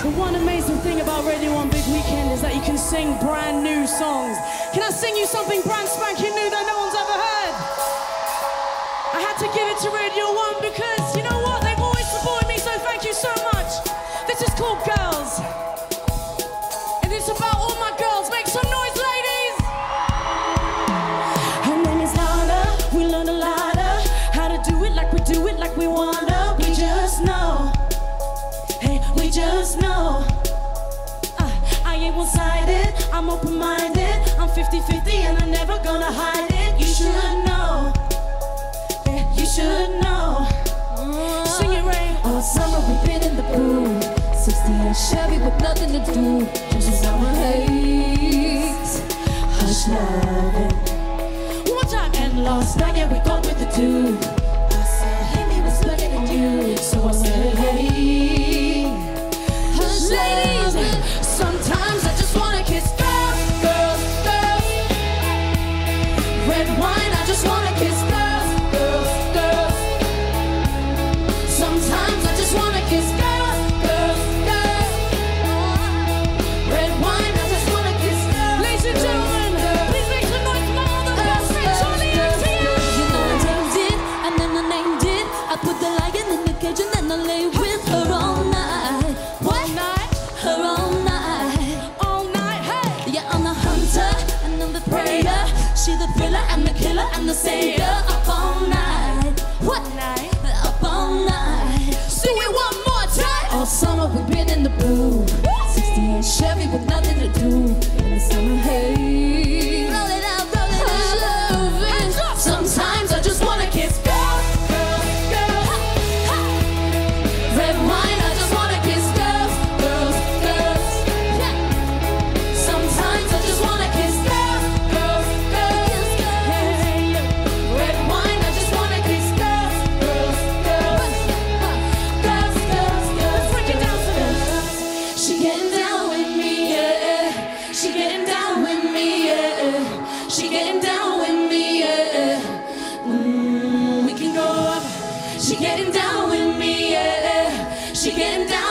One amazing thing about Radio 1 Big Weekend is that you can sing brand new songs. Can I sing you something brand spanking new that no one's ever heard? I had to give it to Radio 1 because, you know what, they've always supported me, so thank you so much. This is called Girls. And it's about all my girls. Make some noise, ladies! Her name is Lana. We learned a lot of how to do it like we do it like we wanna. We just know. Hey, we just know. I ain't one-sided, I'm open-minded. I'm 50-50 and I'm never gonna hide it. You should know. Yeah, you should know. Sing it, Ray. All summer we've been in the pool. 68 Chevy with nothing to do. Just summer haze. Hush loving. One more time. And last night, yeah, we got with the dude. I said, hey, he was better than you. So I said, hey. Hush Ladies, sometimes I just wanna kiss girls, girls, girls. Red wine, I just wanna kiss girls, girls, girls. Sometimes I just wanna kiss girls, girls, girls. Red wine, I just wanna kiss girls. ladies and gentlemen, please make some noise for all the best friends on the MTV. You know I named it, and then I named it. I put the lion in the cage and then I lay with her all night. What? All night, Her all night. all night, hey! Yeah, I'm the hunter and I'm the predator. She the thriller and the killer and the savior. Up all night. What? Night. Up all night. Sing it one more time. All summer we've been in the booth. 68 Chevy with nothing to do. In the summer haze. Roll it out, roll it out. Hands up. Sometimes I just wanna kiss girls, girls, girls. Red wine, I just wanna kiss girls, girls, girls. Yeah. Sometimes I just wanna kiss girls, girls, girls, girls. Red wine, I just wanna kiss girls, girls, girls. Girls, girls, girls. Break it down for them. She getting down with me, yeah. She getting down with me, yeah. She getting down with me, yeah. We can go up. She getting down with me, yeah. She getting down.